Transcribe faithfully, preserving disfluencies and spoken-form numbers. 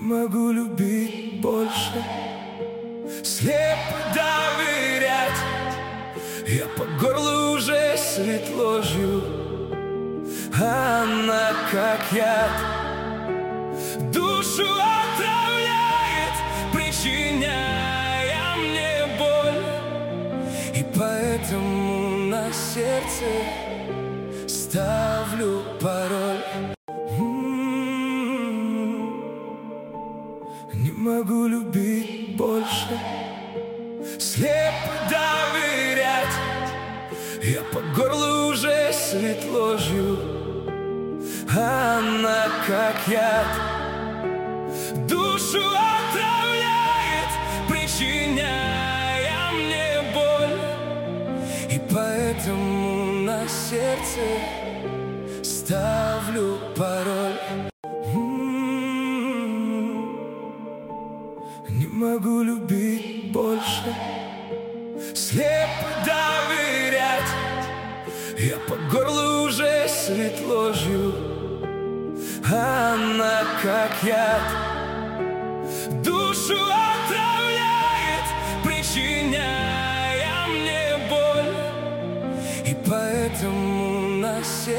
могу любить больше, слепо доверять. Я по горлу уже слит ложью, а она как яд душу отравляет, причиняя мне боль. И поэтому на сердце ставлю пароль. Не могу любить больше, слепо доверять. Я по горлу уже слит ложью, а она как яд душу отравляет, причиняя мне боль. И поэтому на сердце ставлю пароль. Не могу любить больше, слепо доверять. Я по горлу уже слит ложью, а она как яд душу отравляет, причиняя мне боль. И поэтому на сердце